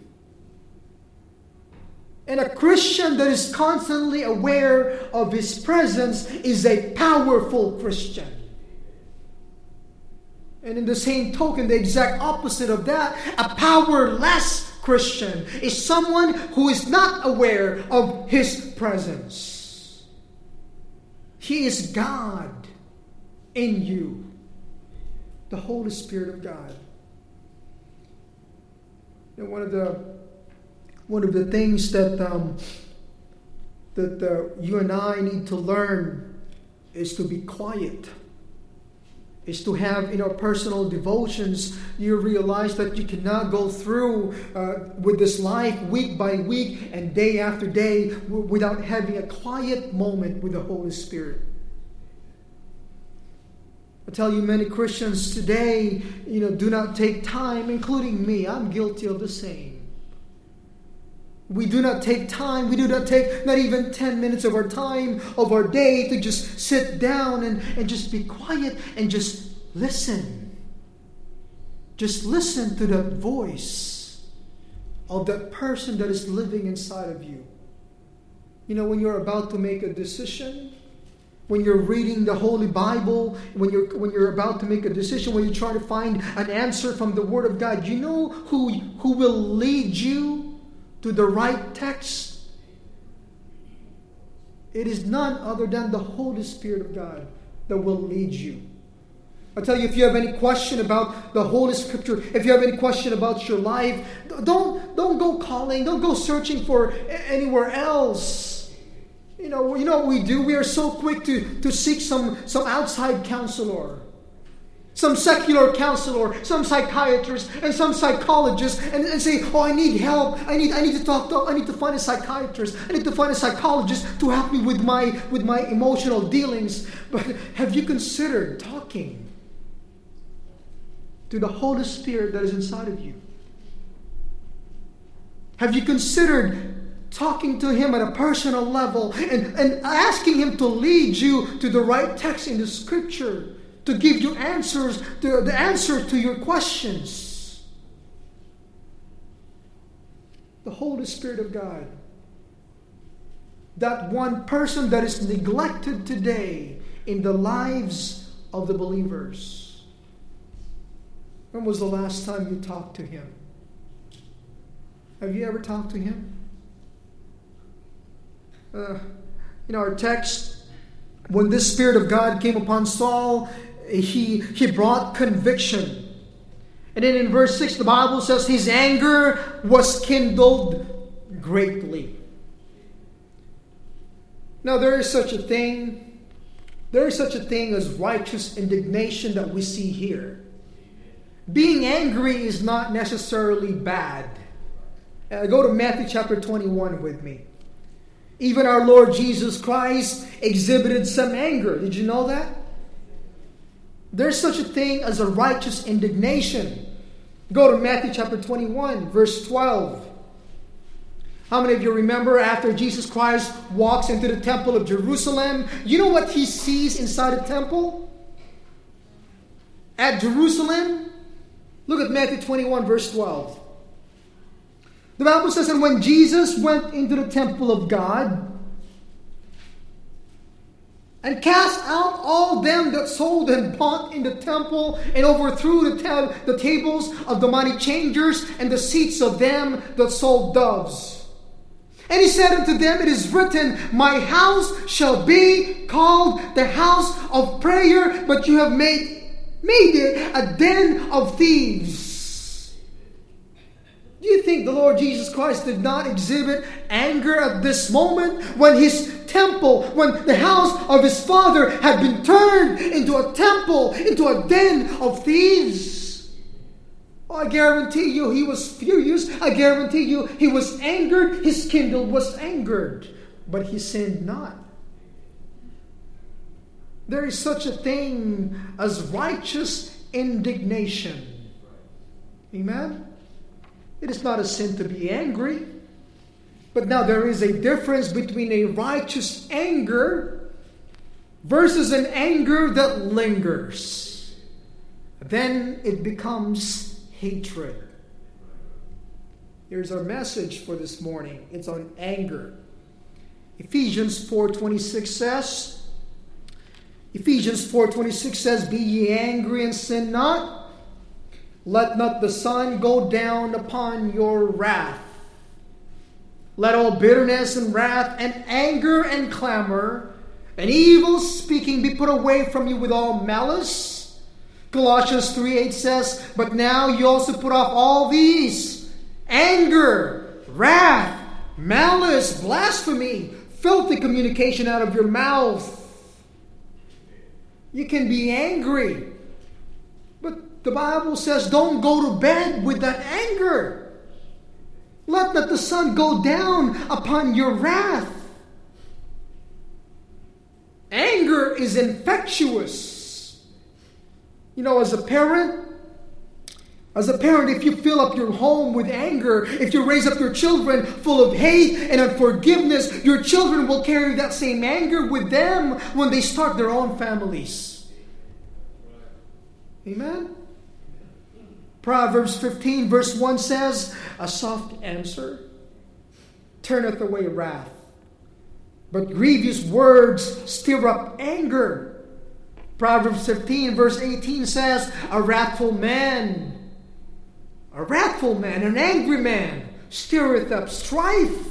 And a Christian that is constantly aware of His presence is a powerful Christian. And in the same token, the exact opposite of that, a powerless Christian is someone who is not aware of His presence. He is God in you, the Holy Spirit of God. And one of the things that you and I need to learn is to be quiet. is to have in our personal devotions, you realize that you cannot go through with this life week by week and day after day without having a quiet moment with the Holy Spirit. I tell you, many Christians today, do not take time, including me. I'm guilty of the same. We do not take time. We do not take not even 10 minutes of our time, of our day, to just sit down and just be quiet and just listen. Just listen to that voice of that person that is living inside of you. When you're about to make a decision, when you're reading the Holy Bible, when you're about to make a decision, when you're trying to find an answer from the Word of God, you know who will lead you to the right text? It is none other than the Holy Spirit of God that will lead you. I tell you, if you have any question about the Holy Scripture, if you have any question about your life, don't go calling, don't go searching for anywhere else. You know what we do? We are so quick to seek some outside counselor, some secular counselor, some psychiatrist, and some psychologist, and say, "Oh, I need help. I need to find a psychiatrist. I need to find a psychologist to help me with my emotional dealings." But have you considered talking to the Holy Spirit that is inside of you? Have you considered talking to Him at a personal level and asking Him to lead you to the right text in the Scripture, to give you answers, the answer to your questions? The Holy Spirit of God. That one person that is neglected today in the lives of the believers. When was the last time you talked to Him? Have you ever talked to Him? Our text, when this Spirit of God came upon Saul, he brought conviction. And then in verse 6, the Bible says his anger was kindled greatly. Now there is such a thing as righteous indignation that we see here. Being angry is not necessarily bad. Go to Matthew chapter 21 with me. Even our Lord Jesus Christ exhibited some anger. Did you know that? There's such a thing as a righteous indignation. Go to Matthew chapter 21, verse 12. How many of you remember after Jesus Christ walks into the temple of Jerusalem, you know what He sees inside the temple? At Jerusalem, look at Matthew 21, verse 12. The Bible says, and when Jesus went into the temple of God and cast out all them that sold and bought in the temple and overthrew the tables of the money changers and the seats of them that sold doves. And He said unto them, it is written, my house shall be called the house of prayer, but you have made it a den of thieves. Do you think the Lord Jesus Christ did not exhibit anger at this moment when His temple, when the house of His Father had been turned into a temple, into a den of thieves? Oh, I guarantee you He was furious. I guarantee you He was angered. His kindle was angered. But He sinned not. There is such a thing as righteous indignation. Amen? It is not a sin to be angry. But now there is a difference between a righteous anger versus an anger that lingers. Then it becomes hatred. Here's our message for this morning. It's on anger. Ephesians 4:26 says, be ye angry and sin not. Let not the sun go down upon your wrath. Let all bitterness and wrath and anger and clamor and evil speaking be put away from you with all malice. Colossians 3:8 says, but now you also put off all these: anger, wrath, malice, blasphemy, filthy communication out of your mouth. You can be angry. the Bible says, don't go to bed with that anger. Let not the sun go down upon your wrath. Anger is infectious. You know, as a parent, if you fill up your home with anger, if you raise up your children full of hate and unforgiveness, your children will carry that same anger with them when they start their own families. Amen? Proverbs 15 verse 1 says, a soft answer turneth away wrath, but grievous words stir up anger. Proverbs 15 verse 18 says, a wrathful man, an angry man, stirreth up strife.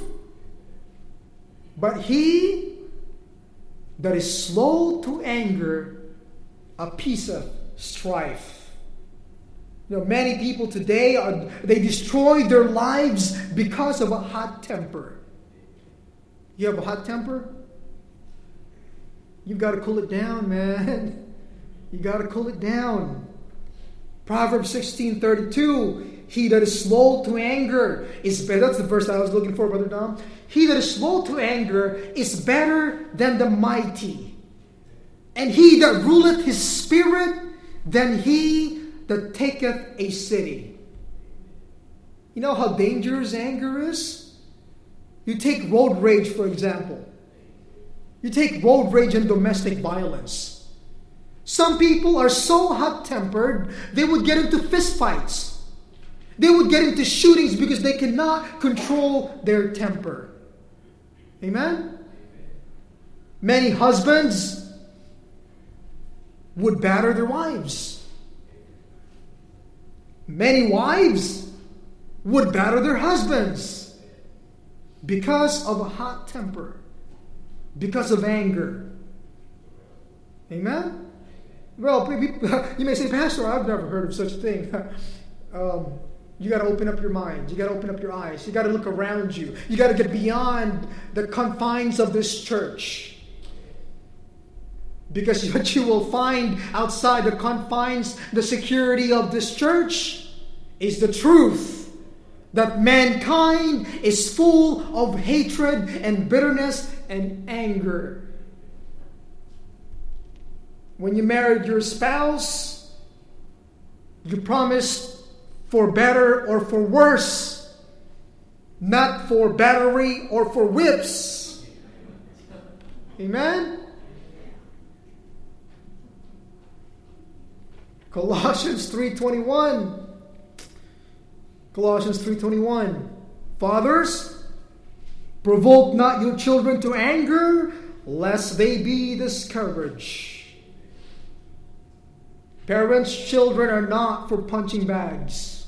But he that is slow to anger appeaseth strife. You know, many people today, they destroy their lives because of a hot temper. You have a hot temper? You've got to cool it down, man. You got to cool it down. Proverbs 16:32, he that is slow to anger is better. That's the verse I was looking for, Brother Dom. He that is slow to anger is better than the mighty. And he that ruleth his spirit than he that taketh a city. You know how dangerous anger is? You take road rage, for example. You take road rage and domestic violence. Some people are so hot-tempered, they would get into fistfights. They would get into shootings because they cannot control their temper. Amen? Many husbands would batter their wives. Many wives would batter their husbands because of a hot temper, because of anger. Amen? Well, you may say, Pastor, I've never heard of such a thing. You got to open up your mind. You got to open up your eyes. You got to look around you. You got to get beyond the confines of this church. Because what you will find outside the confines, the security of this church, is the truth that mankind is full of hatred and bitterness and anger. When you married your spouse, you promised for better or for worse, not for battery or for whips. Amen? Colossians 3:21. Colossians 3:21. Fathers, provoke not your children to anger, lest they be discouraged. Parents, children are not for punching bags.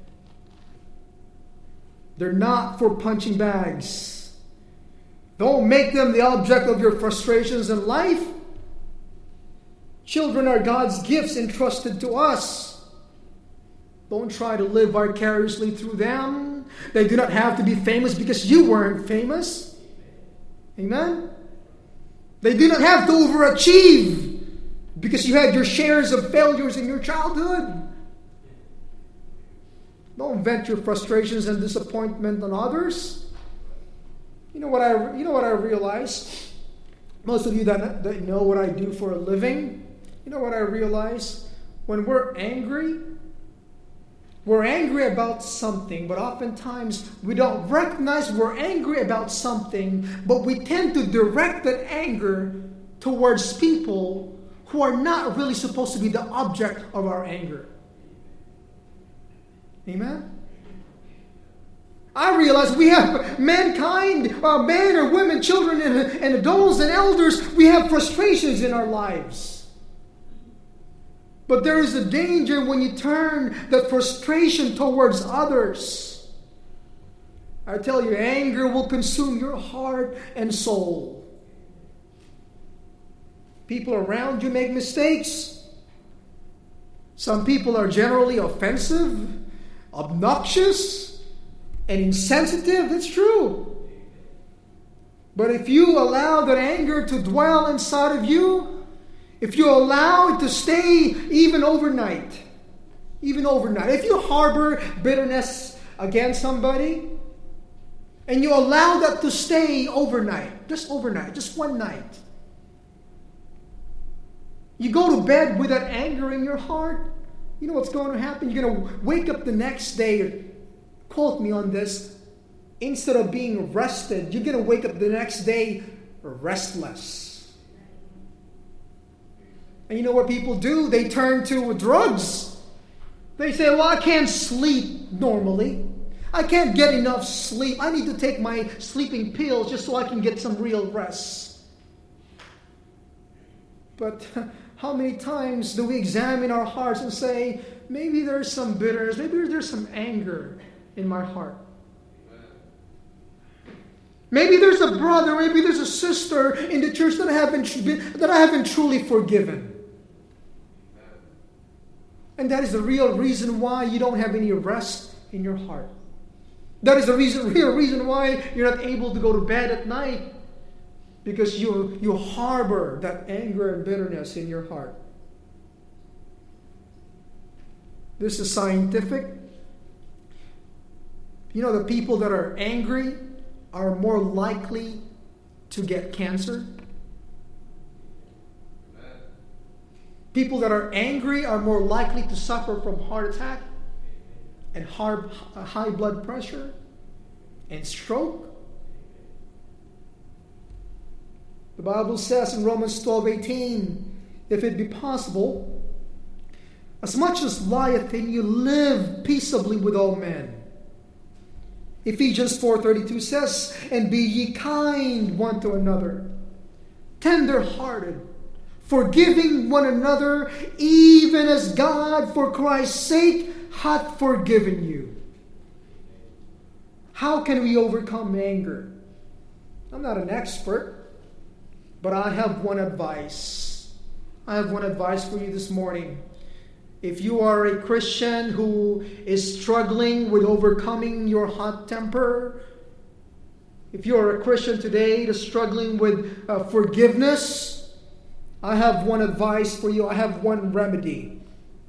They're not for punching bags. Don't make them the object of your frustrations in life. Children are God's gifts entrusted to us. Don't try to live vicariously through them. They do not have to be famous because you weren't famous. Amen? They do not have to overachieve because you had your shares of failures in your childhood. Don't vent your frustrations and disappointment on others. You know what I realize? Most of you that know what I do for a living, you know what I realize? When we're angry about something, but oftentimes we don't recognize we're angry about something, but we tend to direct that anger towards people who are not really supposed to be the object of our anger. Amen? I realize we have mankind, men or women, children and adults and elders, we have frustrations in our lives. But there is a danger when you turn that frustration towards others. I tell you, anger will consume your heart and soul. People around you make mistakes. Some people are generally offensive, obnoxious, and insensitive. That's true. But if you allow that anger to dwell inside of you, if you allow it to stay even overnight, Even overnight. If you harbor bitterness against somebody, and you allow that to stay overnight, just one night, you go to bed with that anger in your heart, you know what's going to happen? You're going to wake up the next day, quote me on this, instead of being rested, you're going to wake up the next day restless. And you know what people do? They turn to drugs. They say, well, I can't sleep normally. I can't get enough sleep. I need to take my sleeping pills just so I can get some real rest. But how many times do we examine our hearts and say, maybe there's some bitterness, maybe there's some anger in my heart. Maybe there's a brother, maybe there's a sister in the church that I haven't truly forgiven. And that is the real reason why you don't have any rest in your heart. That is the real reason why you're not able to go to bed at night. Because you harbor that anger and bitterness in your heart. This is scientific. You know, the people that are angry are more likely to get cancer. People that are angry are more likely to suffer from heart attack and high blood pressure and stroke. The Bible says in Romans 12:18, if it be possible, as much as lieth in you, live peaceably with all men. Ephesians 4:32 says, and be ye kind one to another, tender-hearted, forgiving one another, even as God for Christ's sake hath forgiven you. How can we overcome anger? I'm not an expert. But I have one advice. I have one advice for you this morning. If you are a Christian who is struggling with overcoming your hot temper, if you are a Christian today that's struggling with forgiveness, I have one advice for you. I have one remedy.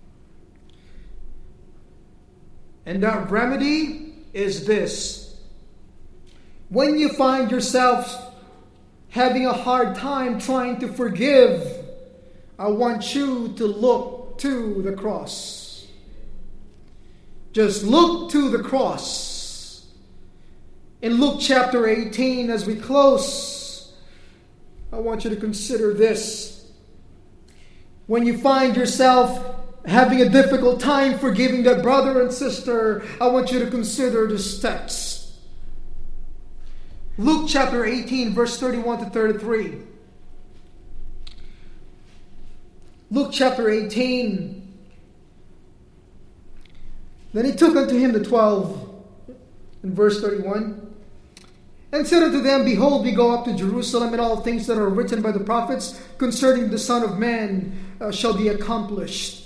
And that remedy is this. When you find yourself having a hard time trying to forgive, I want you to look to the cross. Just look to the cross. In Luke chapter 18, as we close, I want you to consider this. When you find yourself having a difficult time forgiving that brother and sister, I want you to consider this text. Luke chapter 18, verse 31 to 33. Luke chapter 18. Then he took unto him the 12, in verse 31, and said unto them, behold, we go up to Jerusalem, and all things that are written by the prophets concerning the Son of Man shall be accomplished.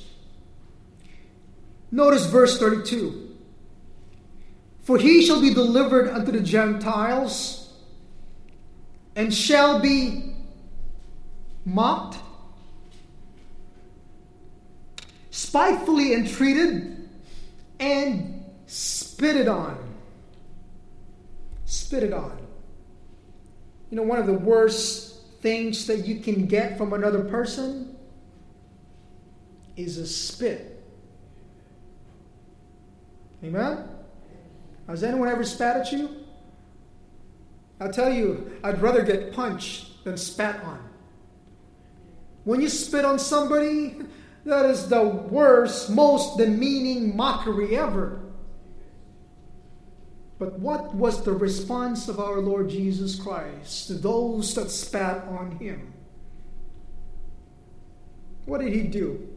Notice verse 32. For he shall be delivered unto the Gentiles, and shall be mocked, spitefully entreated, and spitted on. Spitted on. You know, one of the worst things that you can get from another person is a spit. Amen? Has anyone ever spat at you? I'll tell you, I'd rather get punched than spat on. When you spit on somebody, that is the worst, most demeaning mockery ever. But what was the response of our Lord Jesus Christ to those that spat on him? What did he do?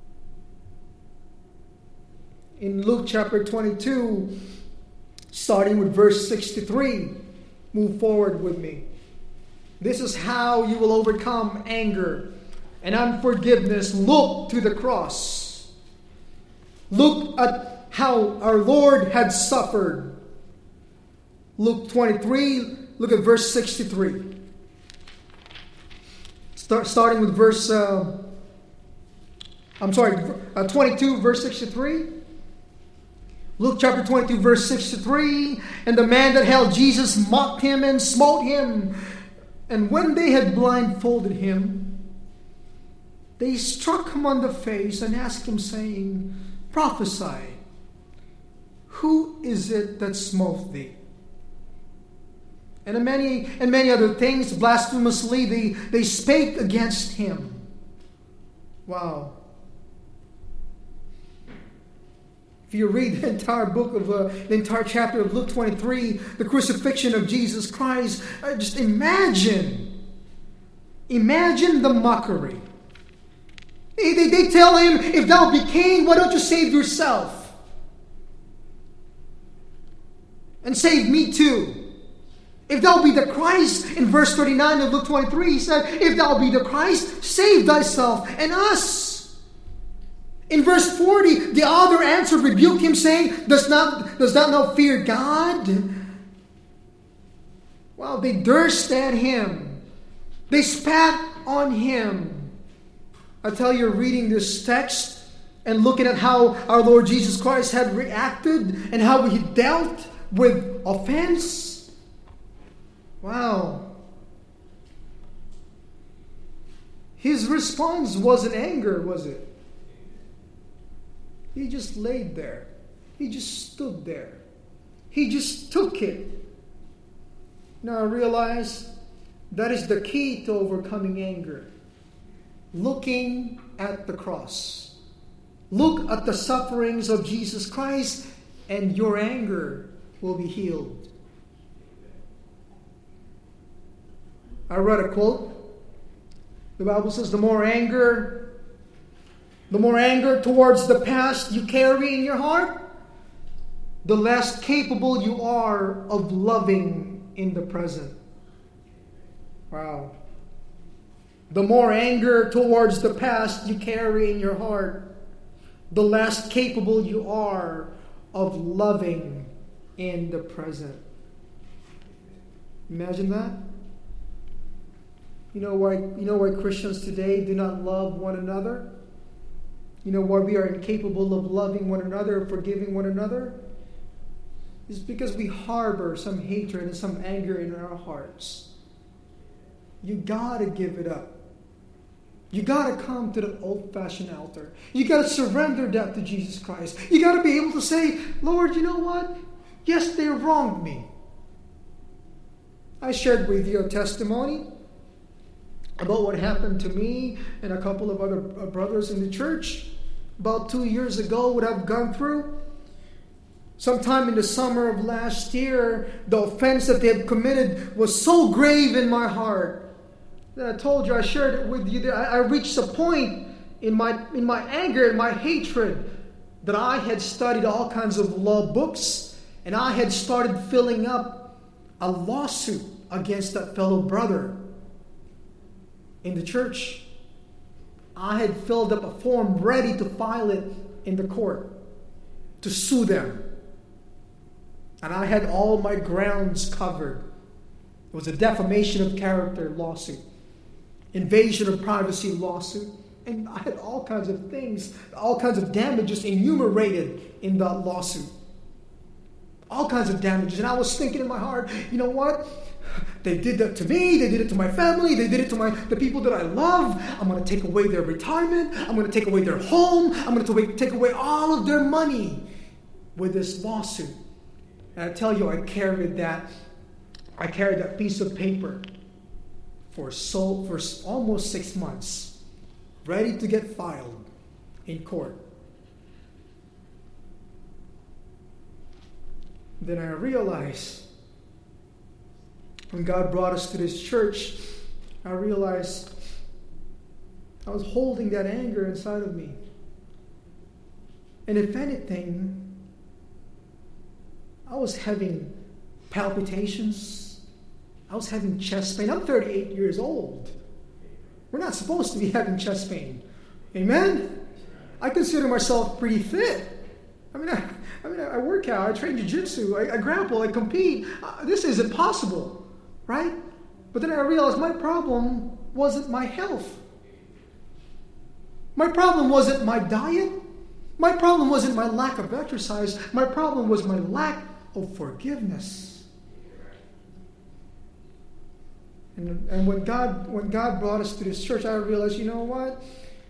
In Luke chapter 22, starting with verse 63, move forward with me. This is how you will overcome anger and unforgiveness. Look to the cross. Look at how our Lord had suffered. Luke 23, look at verse 63. Starting with verse 22, verse 63. Luke chapter 22, verse 63. And the man that held Jesus mocked him and smote him. And when they had blindfolded him, they struck him on the face and asked him, saying, Prophesy, who is it that smote thee? And many other things, blasphemously, they spake against him. Wow. If you read the entire book of the entire chapter of Luke 23, the crucifixion of Jesus Christ, just imagine the mockery. They tell him, if thou be king, why don't you save yourself? And save me too. If thou be the Christ, in verse 39 of Luke 23, he said, if thou be the Christ, save thyself and us. In verse 40, the other answered, rebuked him, saying, Does thou not fear God? Wow, they durst at him. They spat on him. I tell you, reading this text and looking at how our Lord Jesus Christ had reacted and how he dealt with offense. Wow. His response wasn't anger, was it? He just laid there. He just stood there. He just took it. Now I realize that is the key to overcoming anger. Looking at the cross. Look at the sufferings of Jesus Christ and your anger will be healed. I read a quote. The Bible says, the more anger towards the past you carry in your heart, the less capable you are of loving in the present. Wow. The more anger towards the past you carry in your heart, the less capable you are of loving in the present. Imagine that. You know why Christians today do not love one another? You know why we are incapable of loving one another, forgiving one another? It's because we harbor some hatred and some anger in our hearts. You gotta give it up. You gotta come to the old-fashioned altar. You gotta surrender that to Jesus Christ. You gotta be able to say, Lord, you know what? Yes, they wronged me. I shared with you a testimony about what happened to me and a couple of other brothers in the church about 2 years ago, what I've gone through. Sometime in the summer of last year, the offense that they had committed was so grave in my heart that I told you, I shared it with you, that I reached a point in my anger and my hatred that I had studied all kinds of law books and I had started filling up a lawsuit against that fellow brother. In the church, I had filled up a form ready to file it in the court to sue them. And I had all my grounds covered. It was a defamation of character lawsuit, invasion of privacy lawsuit, and I had all kinds of things, all kinds of damages enumerated in that lawsuit. All kinds of damages. And I was thinking in my heart, you know what? They did that to me. They did it to my family. They did it to the people that I love. I'm going to take away their retirement. I'm going to take away their home. I'm going to take away all of their money with this lawsuit. And I tell you, I carried that piece of paper for almost 6 months, ready to get filed in court. Then I realized, when God brought us to this church, I realized I was holding that anger inside of me. And if anything, I was having palpitations. I was having chest pain. I'm 38 years old. We're not supposed to be having chest pain. Amen? I consider myself pretty fit. I work out. I train jiu-jitsu. I grapple. I compete. This isn't possible. Right? But then I realized my problem wasn't my health. My problem wasn't my diet. My problem wasn't my lack of exercise. My problem was my lack of forgiveness. And when God brought us to this church, I realized, you know what?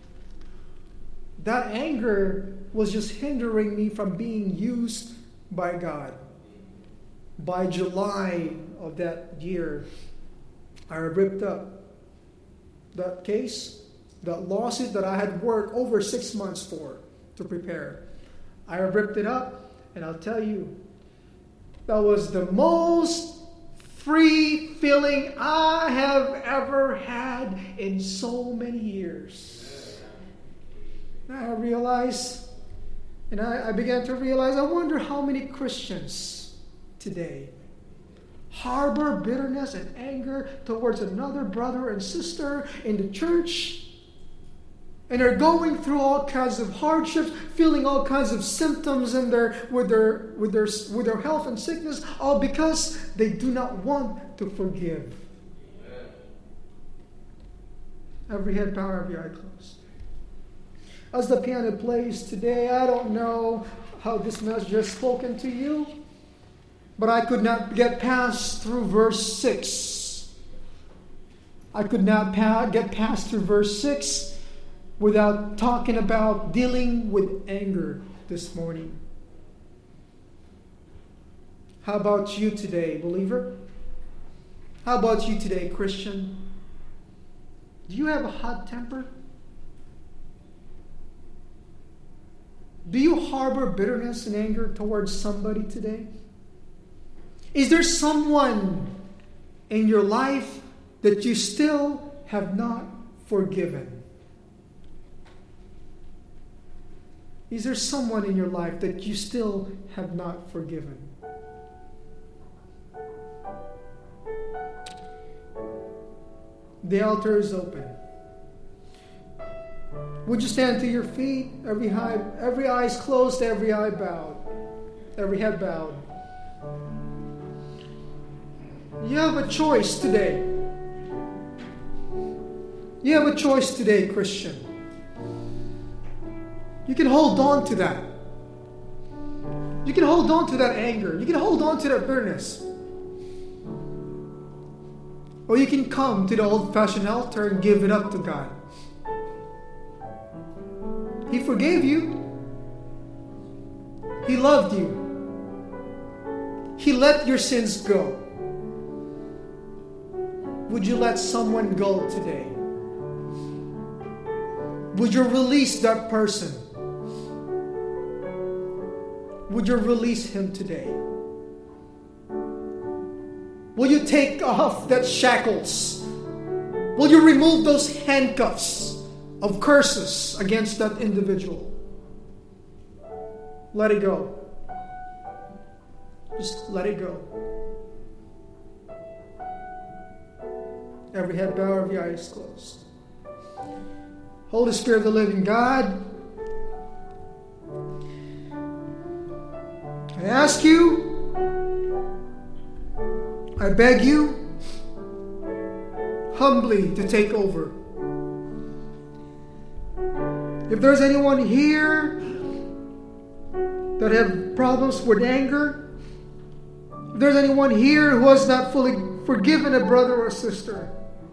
That anger was just hindering me from being used by God. By July of that year, I ripped up that case, that lawsuit that I had worked over 6 months for to prepare. I ripped it up, and I'll tell you, that was the most free feeling I have ever had in so many years. And I realized, and I began to realize, I wonder how many Christians today harbor bitterness and anger towards another brother and sister in the church, and are going through all kinds of hardships, feeling all kinds of symptoms in with their health and sickness, all because they do not want to forgive. Every head bowed, every eye closed. As the piano plays today, I don't know how this message has spoken to you, but I could not get past through verse 6. I could not get past through verse 6 without talking about dealing with anger this morning. How about you today, believer? How about you today, Christian? Do you have a hot temper? Do you harbor bitterness and anger towards somebody today? Is there someone in your life that you still have not forgiven? Is there someone in your life that you still have not forgiven? The altar is open. Would you stand to your feet? Every eye is closed, every eye bowed, every head bowed. You have a choice today. You have a choice today, Christian. You can hold on to that. You can hold on to that anger. You can hold on to that bitterness. Or you can come to the old-fashioned altar and give it up to God. He forgave you. He loved you. He let your sins go. Would you let someone go today? Would you release that person? Would you release him today? Will you take off that shackles? Will you remove those handcuffs of curses against that individual? Let it go. Just let it go. Every head bowed, every eye is closed. Holy Spirit of the living God, I ask you, I beg you, humbly to take over. If there's anyone here that have problems with anger, if there's anyone here who has not fully forgiven a brother or sister,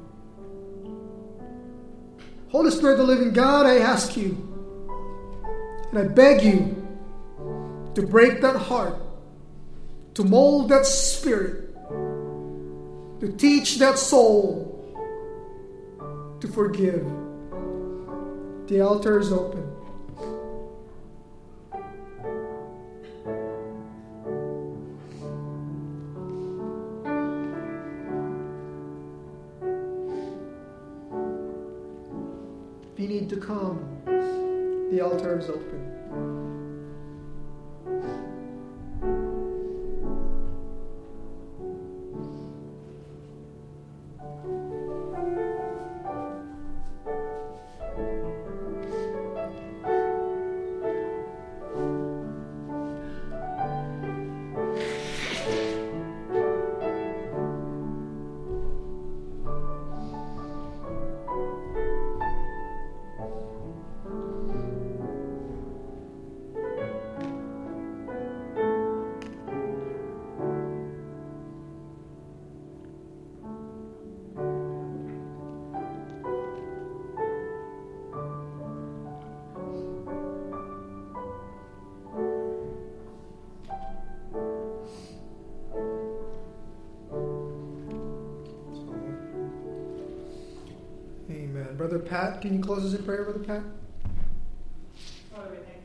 Holy Spirit of the living God, I ask you, and I beg you to break that heart, to mold that spirit, to teach that soul to forgive. The altar is open. If you need to come, the altar is open. Pat. Can you close us in prayer, Brother Pat? Father, we thank